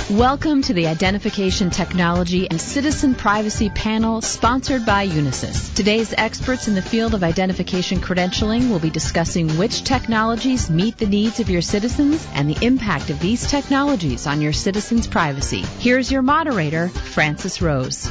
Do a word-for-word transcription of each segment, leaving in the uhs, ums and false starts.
Welcome to the Identification Technology and Citizen Privacy Panel sponsored by Unisys. Today's experts in the field of identification credentialing will be discussing which technologies meet the needs of your citizens and the impact of these technologies on your citizens' privacy. Here's your moderator, Francis Rose.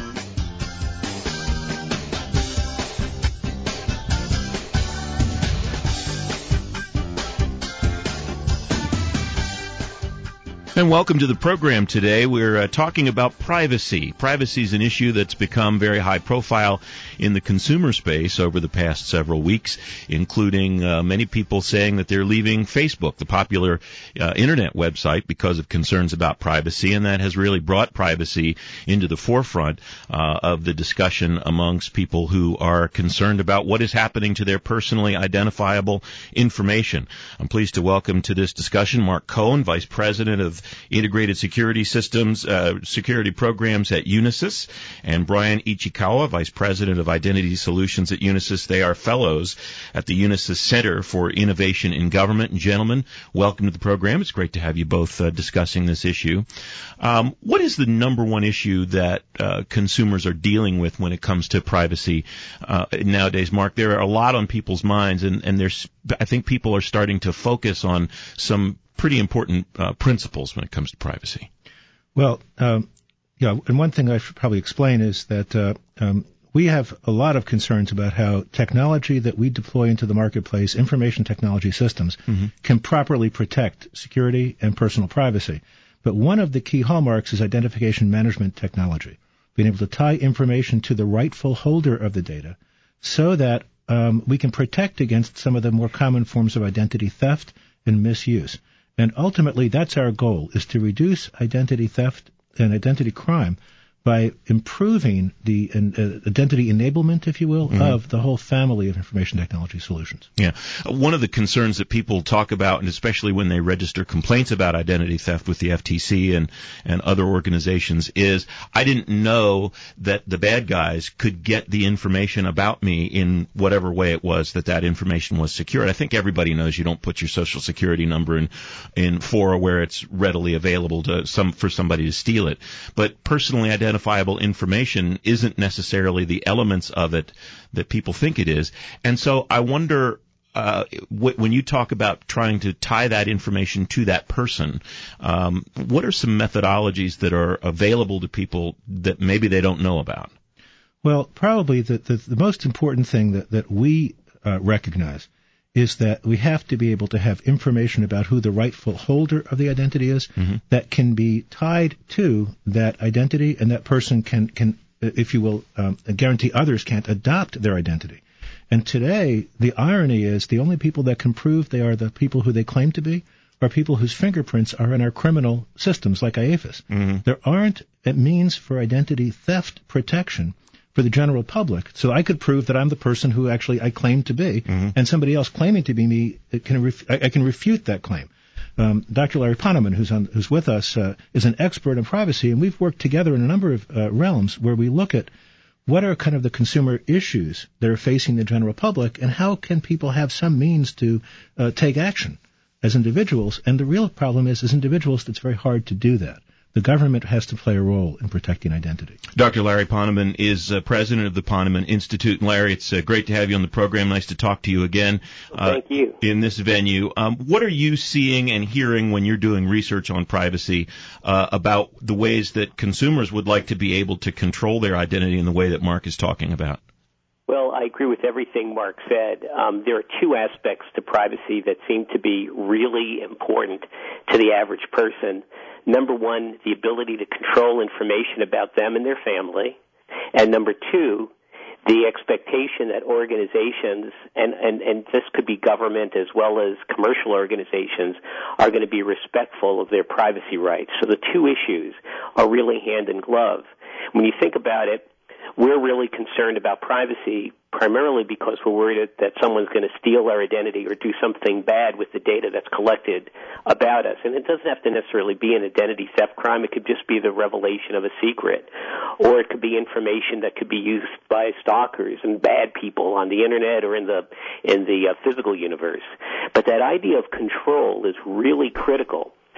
And welcome to the program today. We're uh, talking about privacy. Privacy is an issue that's become very high profile in the consumer space over the past several weeks, including uh, many people saying that they're leaving Facebook, the popular uh, internet website, because of concerns about privacy, and that has really brought privacy into the forefront uh, of the discussion amongst people who are concerned about what is happening to their personally identifiable information. I'm pleased to welcome to this discussion Mark Cohen, Vice President of Integrated Security Systems, uh, Security Programs at Unisys, and Brian Ichikawa, Vice President of Identity Solutions at Unisys. They are fellows at the Unisys Center for Innovation in Government. And gentlemen, welcome to the program. It's great to have you both uh, discussing this issue. Um, what is the number one issue that uh, consumers are dealing with when it comes to privacy uh, nowadays, Mark? There are a lot on people's minds, and, and there's, I think people are starting to focus on some pretty important uh, principles when it comes to privacy. Well, um, yeah, and one thing I should probably explain is that uh, um, we have a lot of concerns about how technology that we deploy into the marketplace, information technology systems, mm-hmm. can properly protect security and personal privacy. But one of the key hallmarks is identification management technology, being able to tie information to the rightful holder of the data so that um, we can protect against some of the more common forms of identity theft and misuse. And ultimately, that's our goal, is to reduce identity theft and identity crime by improving the uh, identity enablement, if you will, mm-hmm. of the whole family of information technology solutions. Yeah. One of the concerns that people talk about, and especially when they register complaints about identity theft with the F T C and, and other organizations, is I didn't know that the bad guys could get the information about me in whatever way it was that that information was secured. I think everybody knows you don't put your social security number in, in Fora where it's readily available to some for somebody to steal it. But personally identified identifiable information isn't necessarily the elements of it that people think it is. And so I wonder, uh, w- when you talk about trying to tie that information to that person, um, what are some methodologies that are available to people that maybe they don't know about? Well, probably the, the, the most important thing that, that we uh, recognize is that we have to be able to have information about who the rightful holder of the identity is mm-hmm. that can be tied to that identity, and that person can, can if you will, um, guarantee others can't adopt their identity. And today, the irony is the only people that can prove they are the people who they claim to be are people whose fingerprints are in our criminal systems like I A F I S. Mm-hmm. There aren't a means for identity theft protection for the general public, so I could prove that I'm the person who actually I claim to be, mm-hmm. and somebody else claiming to be me can ref- I can refute that claim. Um, Doctor Larry Ponemon, who's on, who's with us, uh, is an expert in privacy, and we've worked together in a number of uh, realms where we look at what are kind of the consumer issues that are facing the general public, and how can people have some means to uh, take action as individuals. And the real problem is, as individuals, it's very hard to do that. The government has to play a role in protecting identity. Doctor Larry Ponemon is uh, president of the Ponemon Institute. And Larry, it's uh, great to have you on the program. Nice to talk to you again. Uh, Thank you. In this venue. Um, what are you seeing and hearing when you're doing research on privacy uh, about the ways that consumers would like to be able to control their identity in the way that Mark is talking about? Well, I agree with everything Mark said. Um, there are two aspects to privacy that seem to be really important to the average person. Number one, the ability to control information about them and their family. And number two, the expectation that organizations, and, and, and this could be government as well as commercial organizations, are going to be respectful of their privacy rights. So the two issues are really hand in glove. When you think about it, we're really concerned about privacy primarily because we're worried that someone's going to steal our identity or do something bad with the data that's collected about us. And it doesn't have to necessarily be an identity theft crime. It could just be the revelation of a secret. Or it could be information that could be used by stalkers and bad people on the Internet or in the in the uh, physical universe. But that idea of control is really critical,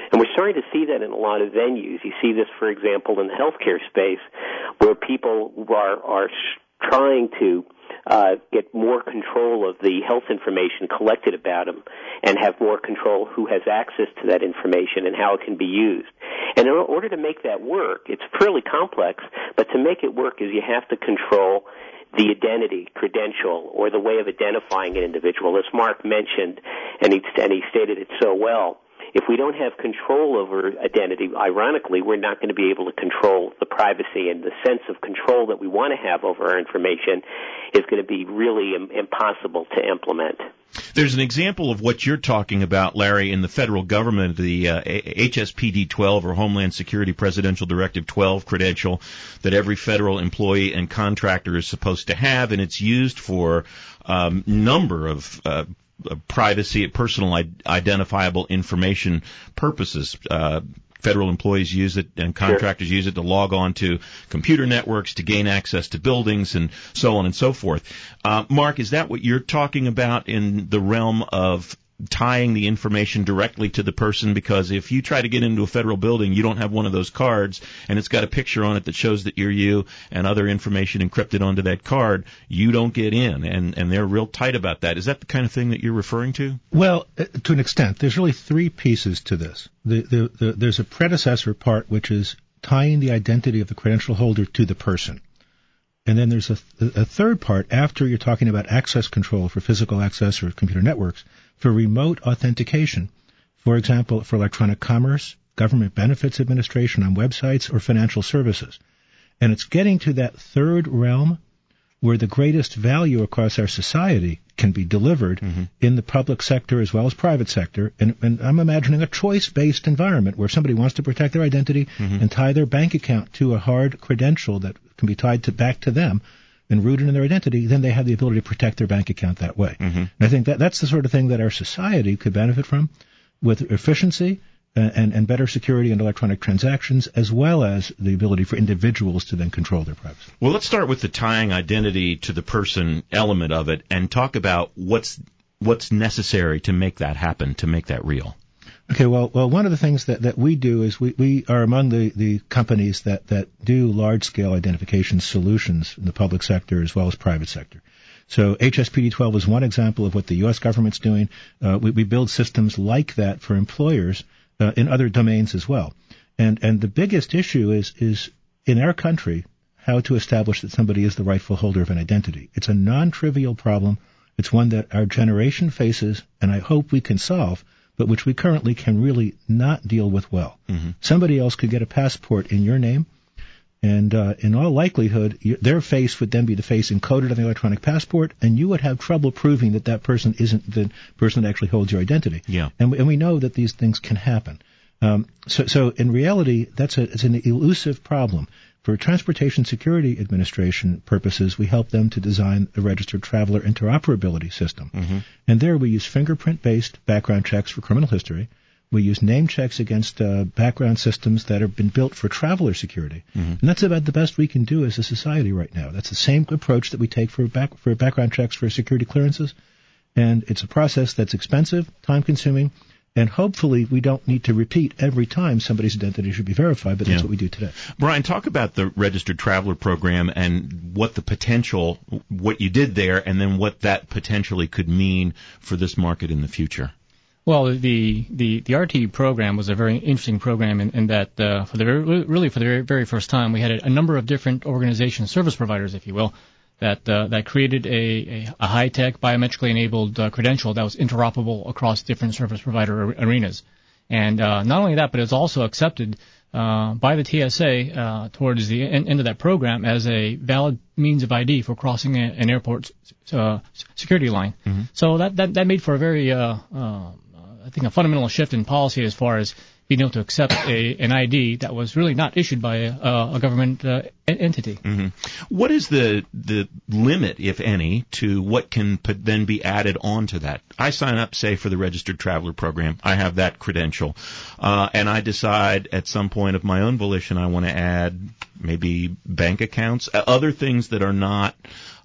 And we're starting to see that in a lot of venues. You see this, for example, in the healthcare space, where people are, are trying to uh, get more control of the health information collected about them and have more control who has access to that information and how it can be used. And in order to make that work, it's fairly complex, but to make it work is you have to control the identity, credential, or the way of identifying an individual. As Mark mentioned, and he, and he stated it so well, if we don't have control over identity, ironically, we're not going to be able to control the privacy, and the sense of control that we want to have over our information is going to be really im- impossible to implement. There's an example of what you're talking about, Larry, in the federal government, the uh, H S P D twelve, or Homeland Security Presidential Directive twelve credential that every federal employee and contractor is supposed to have, and it's used for a um, number of uh, privacy, personal identifiable information purposes. Uh, Federal employees use it and contractors sure. use it to log on to computer networks, to gain access to buildings, and so on and so forth. Uh, Mark, is that what you're talking about in the realm of tying the information directly to the person? Because if you try to get into a federal building, you don't have one of those cards, and it's got a picture on it that shows that you're you and other information encrypted onto that card, you don't get in, and, and they're real tight about that. Is that the kind of thing that you're referring to? Well, to an extent. There's really three pieces to this. The, the, the, there's a predecessor part, which is tying the identity of the credential holder to the person. And then there's a, a third part, after you're talking about access control for physical access or computer networks, for remote authentication, for example, for electronic commerce, government benefits administration on websites, or financial services. And it's getting to that third realm where the greatest value across our society can be delivered mm-hmm. in the public sector as well as private sector. And, and I'm imagining a choice-based environment where somebody wants to protect their identity mm-hmm. and tie their bank account to a hard credential that can be tied to back to them and rooted in their identity, then they have the ability to protect their bank account that way. Mm-hmm. And I think that that's the sort of thing that our society could benefit from, with efficiency and, and, and better security in electronic transactions, as well as the ability for individuals to then control their privacy. Well, let's start with the tying identity to the person element of it and talk about what's what's necessary to make that happen, to make that real. Okay, well, well, one of the things that, that we do is we, we are among the, the companies that, that do large-scale identification solutions in the public sector as well as private sector. So H S P D twelve is one example of what the U S government's doing. Uh, we, we build systems like that for employers uh, in other domains as well. And and the biggest issue is is in our country how to establish that somebody is the rightful holder of an identity. It's a non-trivial problem. It's one that our generation faces, and I hope we can solve, but which we currently can really not deal with well. Mm-hmm. Somebody else could get a passport in your name, and uh, in all likelihood, you, their face would then be the face encoded on the electronic passport, and you would have trouble proving that that person isn't the person that actually holds your identity. Yeah. And, and we know that these things can happen. Um, so, so in reality, that's a, it's an elusive problem. For Transportation Security Administration purposes, we help them to design a registered traveler interoperability system. Mm-hmm. And there we use fingerprint-based background checks for criminal history. We use name checks against uh, background systems that have been built for traveler security. Mm-hmm. And that's about the best we can do as a society right now. That's the same approach that we take for back, for background checks for security clearances. And it's a process that's expensive, time-consuming, and hopefully we don't need to repeat every time somebody's identity should be verified, but that's yeah. what we do today. Brian, talk about the Registered Traveler Program and what the potential, what you did there, and then what that potentially could mean for this market in the future. Well, the the, the R T E program was a very interesting program in, in that uh, for the really for the very, very first time we had a, a number of different organizations, service providers, if you will, that uh, that created a, a, a high-tech, biometrically enabled uh, credential that was interoperable across different service provider arenas. And uh, not only that, but it's also accepted uh, by the T S A uh, towards the end, end of that program as a valid means of I D for crossing a, an airport uh, security line. Mm-hmm. So that, that that made for a very, uh, uh, I think, a fundamental shift in policy as far as being able to accept a, an I D that was really not issued by a, a government uh, entity. Mm-hmm. What is the the limit, if any, to what can p- then be added on to that? I sign up, say, for the Registered Traveler Program. I have that credential. Uh, and I decide at some point of my own volition I want to add maybe bank accounts, uh, other things that are not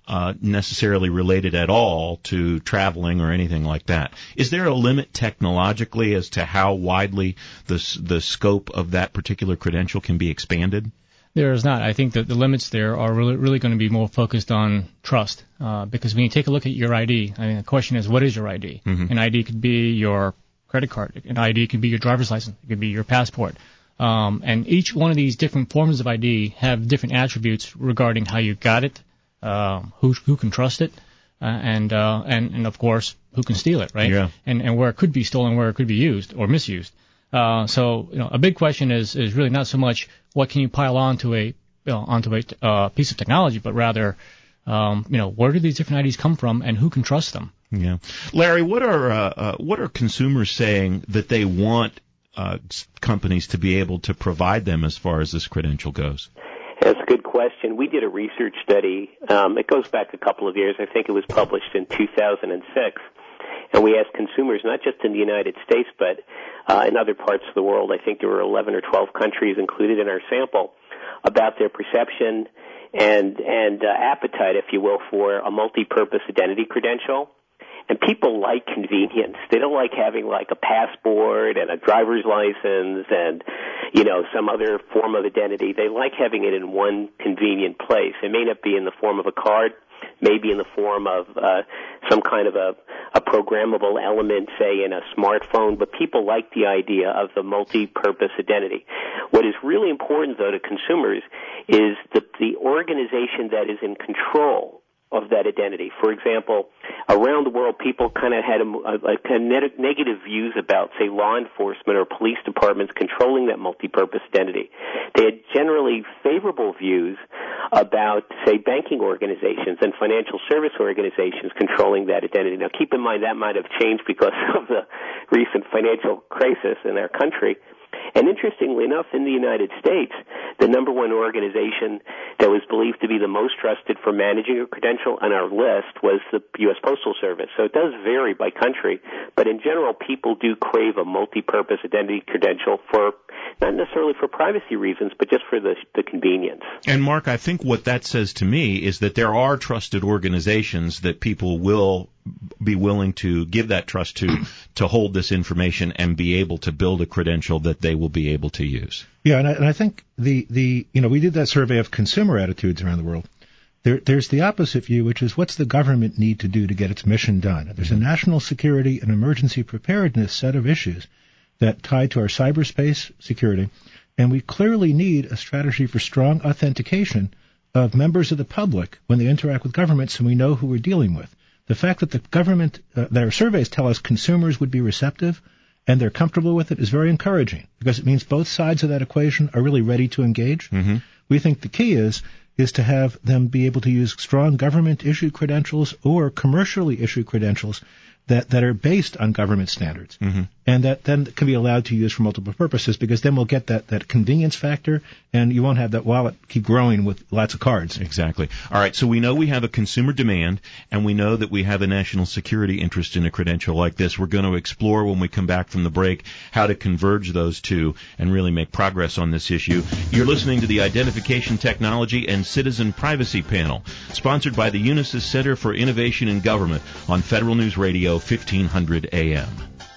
uh, necessarily related at all to traveling or anything like that. Is there a limit technologically as to how widely the the scope of that particular credential can be expanded? There is not. I think that the limits there are really, really going to be more focused on trust, uh, because when you take a look at your I D, I mean, the question is, what is your I D? Mm-hmm. An I D could be your credit card. An I D could be your driver's license. It could be your passport. Um, and each one of these different forms of I D have different attributes regarding how you got it, uh, who who can trust it, uh, and uh, and and of course who can steal it, right? Yeah. And and where it could be stolen, where it could be used or misused. Uh, so you know, a big question is is really not so much what can you pile onto a you know, onto a uh, piece of technology, but rather um, you know, where do these different I Ds come from and who can trust them? Yeah, Larry, what are uh, uh, what are consumers saying that they want Uh, companies to be able to provide them as far as this credential goes? That's a good question. We did a research study. Um, it goes back a couple of years. I think it was published in two thousand six. And we asked consumers, not just in the United States, but uh, in other parts of the world. I think there were eleven or twelve countries included in our sample, about their perception and, and uh, appetite, if you will, for a multi-purpose identity credential. And people like convenience. They don't like having like a passport and a driver's license and, you know, some other form of identity. They like having it in one convenient place. It may not be in the form of a card, maybe in the form of uh, some kind of a, a programmable element, say, in a smartphone. But people like the idea of the multi-purpose identity. What is really important, though, to consumers is the, the organization that is in control of that identity. For example, around the world, people kind of had a, a, a negative views about, say, law enforcement or police departments controlling that multi-purpose identity. They had generally favorable views about, say, banking organizations and financial service organizations controlling that identity. Now, keep in mind that might have changed because of the recent financial crisis in our country. And interestingly enough, in the United States, the number one organization that was believed to be the most trusted for managing a credential on our list was the U S Postal Service. So it does vary by country, but in general, people do crave a multi-purpose identity credential for not necessarily for privacy reasons, but just for the, the convenience. And Mark, I think what that says to me is that there are trusted organizations that people will be willing to give that trust to, to hold this information and be able to build a credential that they will be able to use. Yeah, and I, and I think the, the, you know, we did that survey of consumer attitudes around the world. There, there's the opposite view, which is what's the government need to do to get its mission done? There's a national security and emergency preparedness set of issues that tie to our cyberspace security, and we clearly need a strategy for strong authentication of members of the public when they interact with governments and we know who we're dealing with. The fact that the government, uh, their surveys tell us consumers would be receptive and they're comfortable with it is very encouraging because it means both sides of that equation are really ready to engage. Mm-hmm. We think the key is is to have them be able to use strong government-issued credentials or commercially issued credentials that, that are based on government standards, mm-hmm. and that then can be allowed to use for multiple purposes, because then we'll get that, that convenience factor, and you won't have that wallet keep growing with lots of cards. Exactly. All right, so we know we have a consumer demand, and we know that we have a national security interest in a credential like this. We're going to explore when we come back from the break how to converge those two and really make progress on this issue. You're listening to the Identification Technology and Citizen Privacy Panel, sponsored by the Unisys Center for Innovation in Government on Federal News Radio, fifteen hundred A M.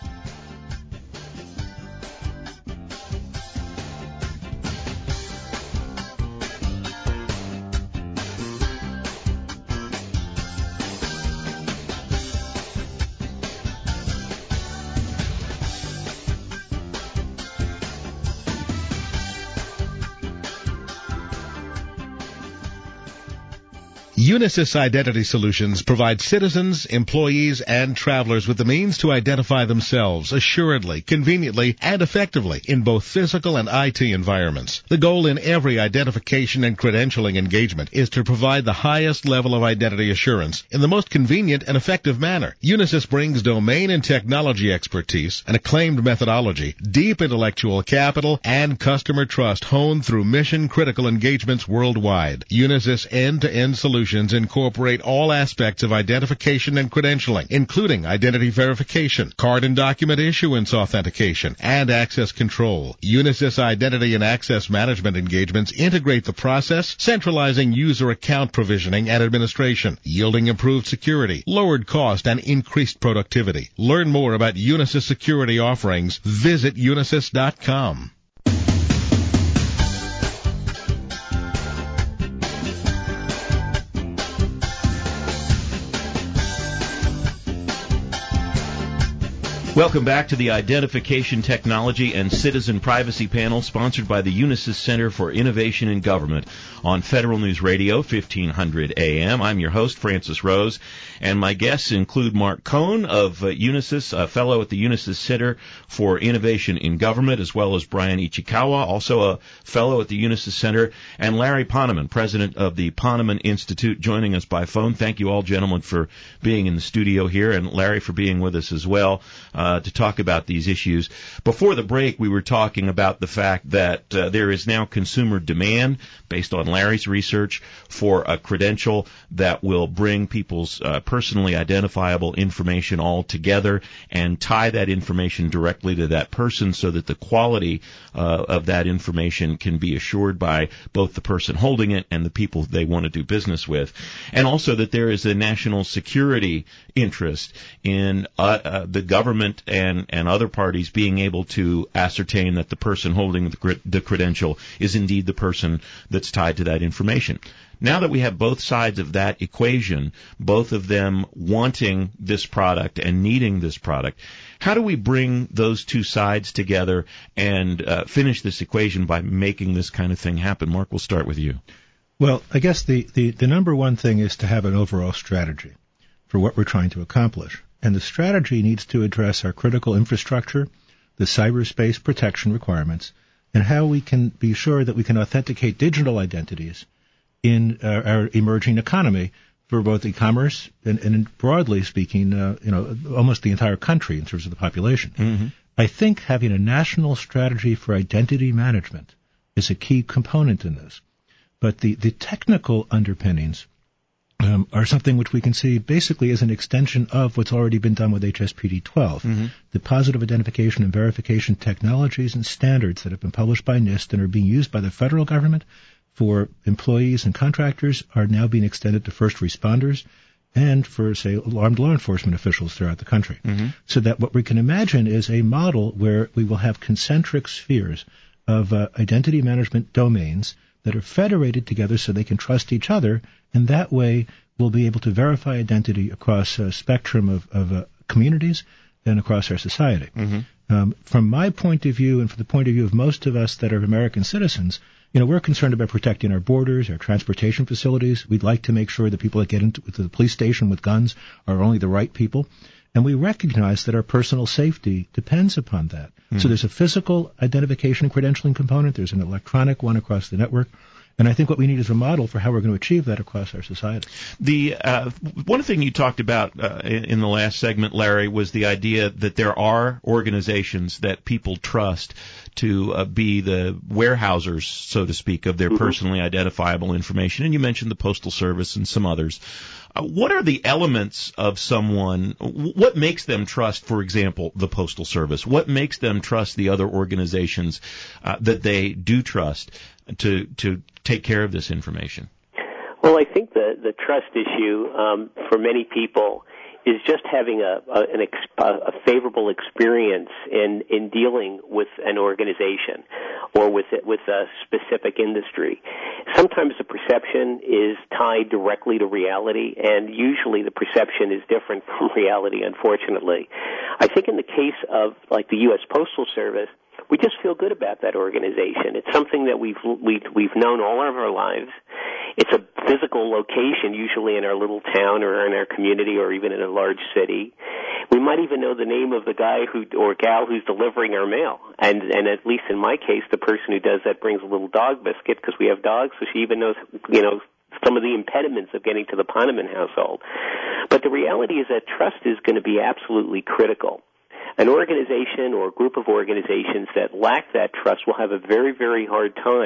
Unisys Identity Solutions provides citizens, employees, and travelers with the means to identify themselves assuredly, conveniently, and effectively in both physical and I T environments. The goal in every identification and credentialing engagement is to provide the highest level of identity assurance in the most convenient and effective manner. Unisys brings domain and technology expertise, an acclaimed methodology, deep intellectual capital, and customer trust honed through mission-critical engagements worldwide. Unisys end-to-end solutions solutions incorporate all aspects of identification and credentialing, including identity verification, card and document issuance authentication, and access control. Unisys Identity and Access Management engagements integrate the process, centralizing user account provisioning and administration, yielding improved security, lowered cost, and increased productivity. Learn more about Unisys security offerings. Visit unisys dot com. Welcome back to the Identification Technology and Citizen Privacy Panel, sponsored by the Unisys Center for Innovation in Government on Federal News Radio, fifteen hundred A M. I'm your host, Francis Rose, and my guests include Mark Cohn of uh, Unisys, a fellow at the Unisys Center for Innovation in Government, as well as Brian Ichikawa, also a fellow at the Unisys Center, and Larry Poneman, president of the Poneman Institute, joining us by phone. Thank you all, gentlemen, for being in the studio here, and Larry for being with us as well. Uh, to talk about these issues. Before the break, we were talking about the fact that uh, there is now consumer demand, based on Larry's research, for a credential that will bring people's uh, personally identifiable information all together and tie that information directly to that person so that the quality uh, of that information can be assured by both the person holding it and the people they want to do business with. And also that there is a national security interest in uh, uh, the government and, and other parties being able to ascertain that the person holding the, the credential is indeed the person that's tied to that information. Now that we have both sides of that equation, both of them wanting this product and needing this product, how do we bring those two sides together and uh, finish this equation by making this kind of thing happen? Mark, we'll start with you. Well, I guess the, the, the number one thing is to have an overall strategy for what we're trying to accomplish. And the strategy needs to address our critical infrastructure, the cyberspace protection requirements, and how we can be sure that we can authenticate digital identities in uh, our emerging economy for both e-commerce and, and broadly speaking, uh, you know, almost the entire country in terms of the population. Mm-hmm. I think having a national strategy for identity management is a key component in this. But the, the technical underpinnings Um, are something which we can see basically as an extension of what's already been done with H S P D twelve. Mm-hmm. The positive identification and verification technologies and standards that have been published by NIST and are being used by the federal government for employees and contractors are now being extended to first responders and for, say, armed law enforcement officials throughout the country. Mm-hmm. So that what we can imagine is a model where we will have concentric spheres of uh, identity management domains that are federated together so they can trust each other, and that way we'll be able to verify identity across a spectrum of, of uh, communities and across our society. Mm-hmm. Um, from my point of view and from the point of view of most of us that are American citizens, you know, we're concerned about protecting our borders, our transportation facilities. We'd like to make sure that people that get into the police station with guns are only the right people. And we recognize that our personal safety depends upon that. Mm. So there's a physical identification and credentialing component. There's an electronic one across the network. And I think what we need is a model for how we're going to achieve that across our society. The uh, one thing you talked about uh, in, in the last segment, Larry, was the idea that there are organizations that people trust to uh, be the warehousers, so to speak, of their mm-hmm. personally identifiable information. And you mentioned the Postal Service and some others. Uh, what are the elements of someone, what makes them trust, for example, the Postal Service? What makes them trust the other organizations uh, that they do trust to to take care of this information? Well, I think the, the trust issue um, for many people is just having a, a, an ex, a favorable experience in, in dealing with an organization or with it, with a specific industry. Sometimes the perception is tied directly to reality, and usually the perception is different from reality, unfortunately. I think in the case of, like, the U S Postal Service, we just feel good about that organization. It's something that we've we've, we've known all of our lives. It's a physical location, usually in our little town or in our community or even in a large city. We might even know the name of the guy who or gal who's delivering our mail. And and at least in my case, the person who does that brings a little dog biscuit because we have dogs, so she even knows, you know, some of the impediments of getting to the Poneman household. But the reality is that trust is going to be absolutely critical. An organization or a group of organizations that lack that trust will have a very, very hard time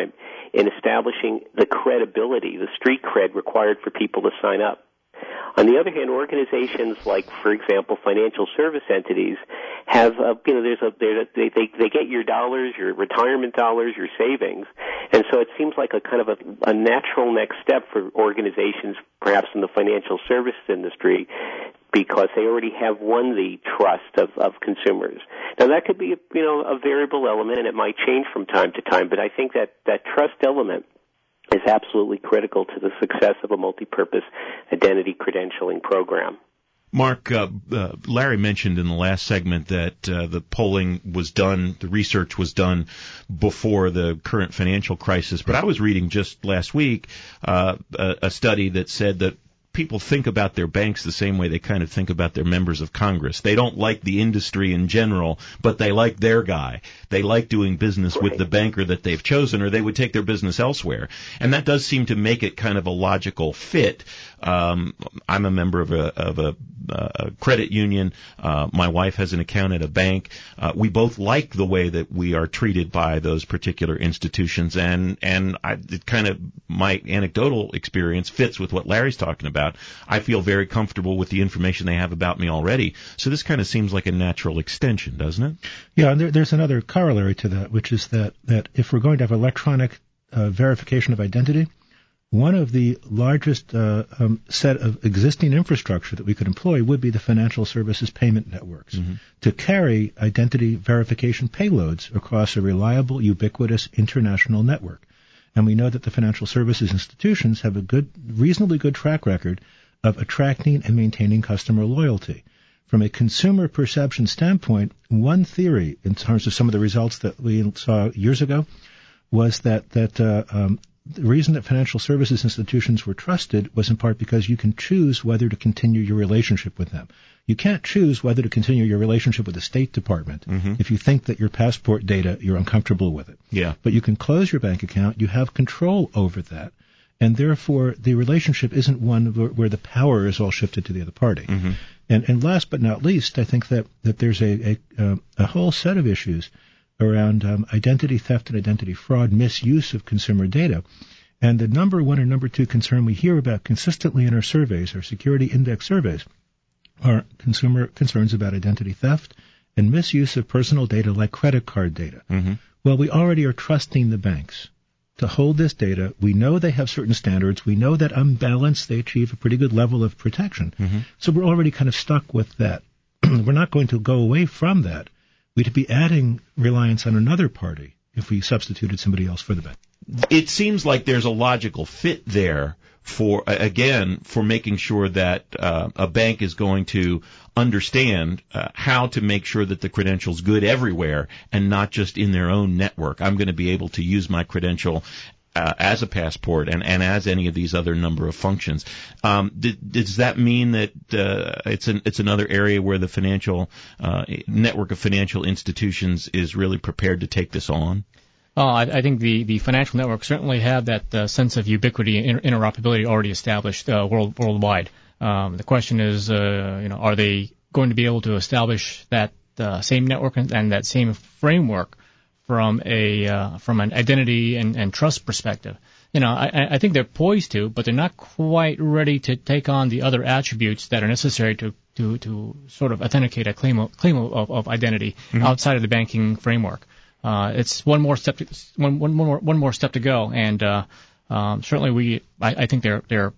in establishing the credibility, the street cred required for people to sign up. On the other hand, organizations like, for example, financial service entities have, uh, you know, there's a, there's a they, they they get your dollars, your retirement dollars, your savings, and so it seems like a kind of a, a natural next step for organizations, perhaps in the financial service industry, because they already have won the trust of, of consumers. Now, that could be, you know, a variable element, and it might change from time to time, but I think that that trust element is absolutely critical to the success of a multi-purpose identity credentialing program. Mark, uh, uh, Larry mentioned in the last segment that uh, the polling was done, the research was done before the current financial crisis, but I was reading just last week uh, a, a study that said that people think about their banks the same way they kind of think about their members of Congress. They don't like the industry in general, but they like their guy. They like doing business Right. with the banker that they've chosen, or they would take their business elsewhere. And that does seem to make it kind of a logical fit. Um, I'm a member of a, of a, a credit union. Uh, my wife has an account at a bank. Uh, we both like the way that we are treated by those particular institutions, and and I, it kind of my anecdotal experience fits with what Larry's talking about. I feel very comfortable with the information they have about me already. So this kind of seems like a natural extension, doesn't it? Yeah, and there, there's another corollary to that, which is that, that if we're going to have electronic uh, verification of identity, one of the largest uh, um, set of existing infrastructure that we could employ would be the financial services payment networks mm-hmm. to carry identity verification payloads across a reliable, ubiquitous international network. And we know that the financial services institutions have a good, reasonably good track record of attracting and maintaining customer loyalty. From a consumer perception standpoint, one theory in terms of some of the results that we saw years ago was that that uh, um, the reason that financial services institutions were trusted was in part because you can choose whether to continue your relationship with them. You can't choose whether to continue your relationship with the State Department mm-hmm. if you think that your passport data, you're uncomfortable with it. Yeah. But you can close your bank account. You have control over that. And therefore, the relationship isn't one where, where the power is all shifted to the other party. Mm-hmm. And, and last but not least, I think that, that there's a, a, uh, a whole set of issues around um, identity theft and identity fraud, misuse of consumer data. And the number one or number two concern we hear about consistently in our surveys, our security index surveys, are consumer concerns about identity theft and misuse of personal data like credit card data. Mm-hmm. Well, we already are trusting the banks to hold this data. We know they have certain standards. We know that on balance they achieve a pretty good level of protection. Mm-hmm. So we're already kind of stuck with that. We're not going to go away from that. We'd be adding reliance on another party if we substituted somebody else for the bank. It seems like there's a logical fit there for, again, for making sure that uh, a bank is going to understand uh, how to make sure that the credential's good everywhere and not just in their own network. I'm going to be able to use my credential uh, as a passport and, and as any of these other number of functions. Um, did, does that mean that uh, it's an, it's another area where the financial uh, network of financial institutions is really prepared to take this on? Uh, I, I think the, the financial networks certainly have that uh, sense of ubiquity and inter- interoperability already established uh, world, worldwide. Um, the question is, uh, you know, are they going to be able to establish that uh, same network and, and that same framework from a uh, from an identity and, and trust perspective? You know, I, I think they're poised to, but they're not quite ready to take on the other attributes that are necessary to to, to sort of authenticate a claim of, claim of, of identity mm-hmm. outside of the banking framework. Uh, it's one more step to one, one more one more step to go, and uh, um, certainly we I, I think they're they're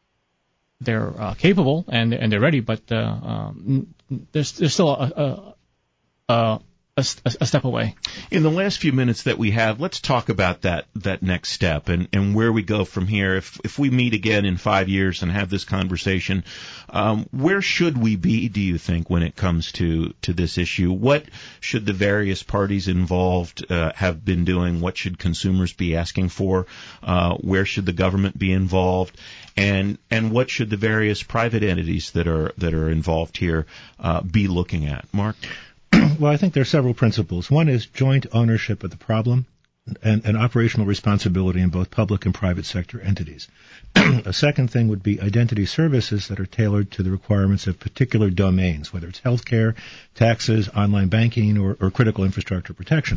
they're uh, capable and and they're ready, but uh, um, there's there's still a a, a a a step away. In the last few minutes that we have, let's talk about that that next step and, and where we go from here. If if we meet again in five years and have this conversation, um, where should we be, do you think, when it comes to, to this issue? What should the various parties involved uh, have been doing? What should consumers be asking for? Uh, where should the government be involved? And and what should the various private entities that are that are involved here uh, be looking at? Mark? Well, I think there are several principles. One is joint ownership of the problem and, and operational responsibility in both public and private sector entities. A second thing would be identity services that are tailored to the requirements of particular domains, whether it's healthcare, taxes, online banking, or, or critical infrastructure protection.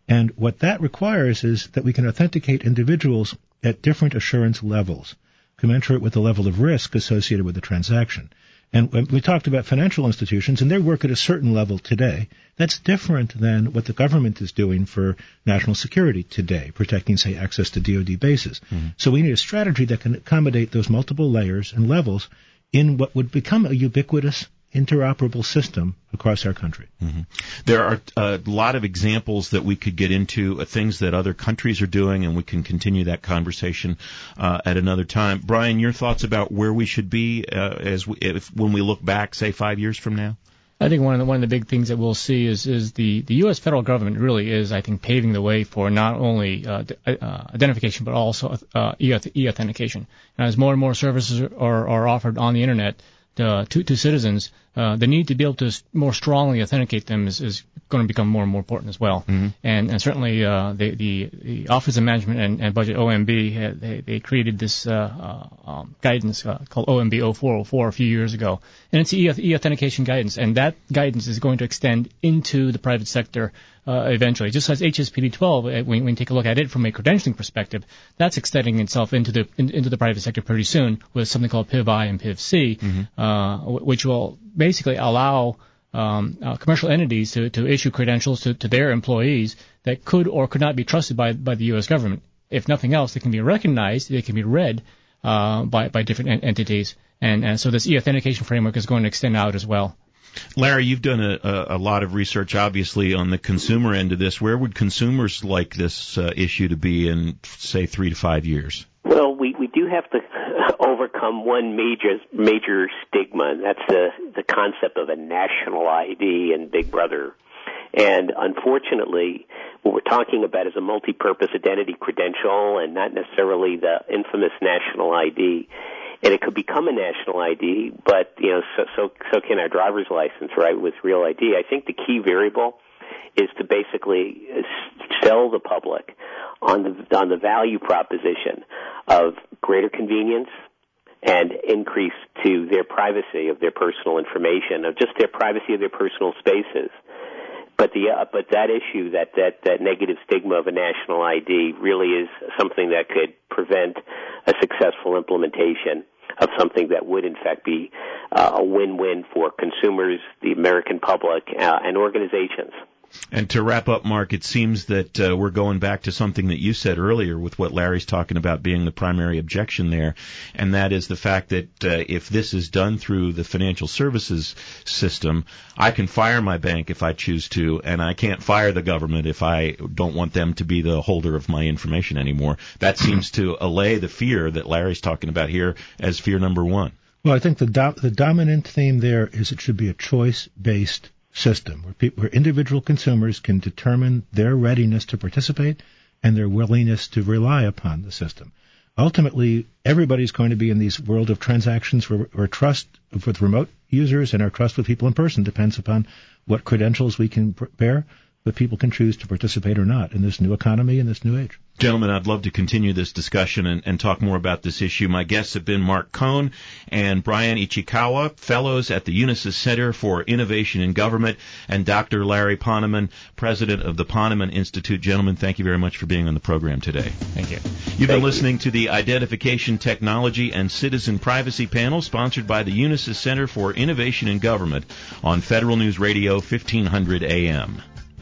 And what that requires is that we can authenticate individuals at different assurance levels, commensurate with the level of risk associated with the transaction. And we talked about financial institutions, and they work at a certain level today. That's different than what the government is doing for national security today, protecting, say, access to D O D bases. Mm-hmm. So we need a strategy that can accommodate those multiple layers and levels in what would become a ubiquitous, interoperable system across our country. Mm-hmm. There are a lot of examples that we could get into, uh, things that other countries are doing, and we can continue that conversation uh, at another time. Brian, your thoughts about where we should be uh, as we, if, when we look back, say, five years from now? I think one of the one of the big things that we'll see is is the, the U S federal government really is, I think, paving the way for not only uh, uh, identification but also uh, e-authentication. And as more and more services are, are offered on the internet uh, to to citizens, uh, the need to be able to more strongly authenticate them is, is going to become more and more important as well. Mm-hmm. And, and certainly uh, the, the the Office of Management and, and Budget O M B had, they, they created this uh, uh, um, guidance uh, called O M B oh four oh four a few years ago, and it's e- e-authentication guidance, and that guidance is going to extend into the private sector uh, eventually. Just as H S P D twelve, when, when you take a look at it from a credentialing perspective, that's extending itself into the in, into the private sector pretty soon with something called P I V-I and P I V-C, mm-hmm. uh, which will basically allow um, uh, commercial entities to, to issue credentials to, to their employees that could or could not be trusted by by the U S government. If nothing else, they can be recognized, they can be read uh, by by different en- entities, and, and so this e-authentication framework is going to extend out as well. Larry, you've done a, a, a lot of research, obviously, on the consumer end of this. Where would consumers like this uh, issue to be in, say, three to five years? Well, we, we do have to overcome one major major stigma, and that's the, the concept of a national I D and Big Brother. And unfortunately, what we're talking about is a multi-purpose identity credential and not necessarily the infamous national I D. And it could become a national I D, but, you know, so, so, so can our driver's license, right, with real I D. I think the key variable is to basically sell the public on the, on the value proposition of greater convenience and increase to their privacy of their personal information, of just their privacy of their personal spaces. But the uh, but that issue, that, that, that negative stigma of a national I D really is something that could prevent a successful implementation of something that would, in fact, be uh, a win-win for consumers, the American public, uh, and organizations. And to wrap up, Mark, it seems that uh, we're going back to something that you said earlier with what Larry's talking about being the primary objection there, and that is the fact that uh, if this is done through the financial services system, I can fire my bank if I choose to, and I can't fire the government if I don't want them to be the holder of my information anymore. That seems to allay the fear that Larry's talking about here as fear number one. Well, I think the do- the dominant theme there is it should be a choice-based system where, people, where individual consumers can determine their readiness to participate and their willingness to rely upon the system. Ultimately, everybody's going to be in these world of transactions where, where trust with remote users and our trust with people in person depends upon what credentials we can bear, but people can choose to participate or not in this new economy in this new age. Gentlemen, I'd love to continue this discussion and, and talk more about this issue. My guests have been Mark Cohn and Brian Ichikawa, fellows at the Unisys Center for Innovation in Government, and Doctor Larry Ponemon, president of the Ponemon Institute. Gentlemen, thank you very much for being on the program today. Thank you. You've been listening to the Identification Technology and Citizen Privacy panel, sponsored by the Unisys Center for Innovation in Government on Federal News Radio, fifteen hundred A M.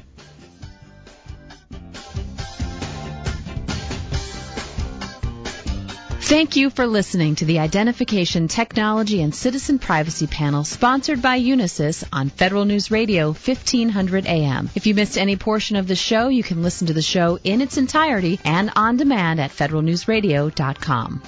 Thank you for listening to the Identification Technology and Citizen Privacy panel sponsored by Unisys on Federal News Radio, fifteen hundred A M. If you missed any portion of the show, you can listen to the show in its entirety and on demand at federal news radio dot com.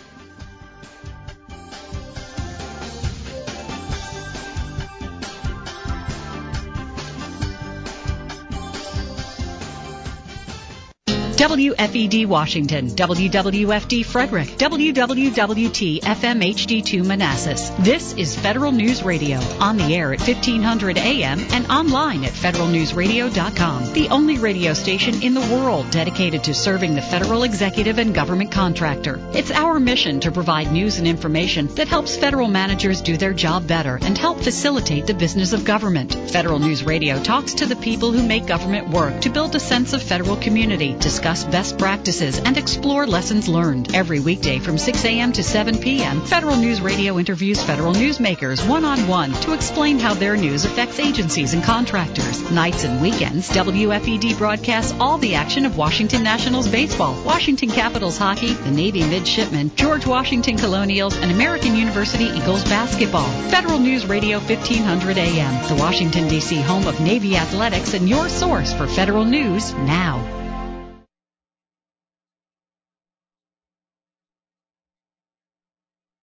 W F E D Washington, W W F D Frederick, W W W T F M H D two Manassas. This is Federal News Radio, on the air at fifteen hundred A M and online at federal news radio dot com. The only radio station in the world dedicated to serving the federal executive and government contractor. It's our mission to provide news and information that helps federal managers do their job better and help facilitate the business of government. Federal News Radio talks to the people who make government work to build a sense of federal community, discuss best practices, and explore lessons learned. Every weekday from six A M to seven P M, Federal News Radio interviews federal newsmakers one-on-one to explain how their news affects agencies and contractors. Nights and weekends, W F E D broadcasts all the action of Washington Nationals baseball, Washington Capitals hockey, the Navy Midshipmen, George Washington Colonials, and American University Eagles basketball. Federal News Radio fifteen hundred A M, the Washington, D C home of Navy athletics and your source for federal news now.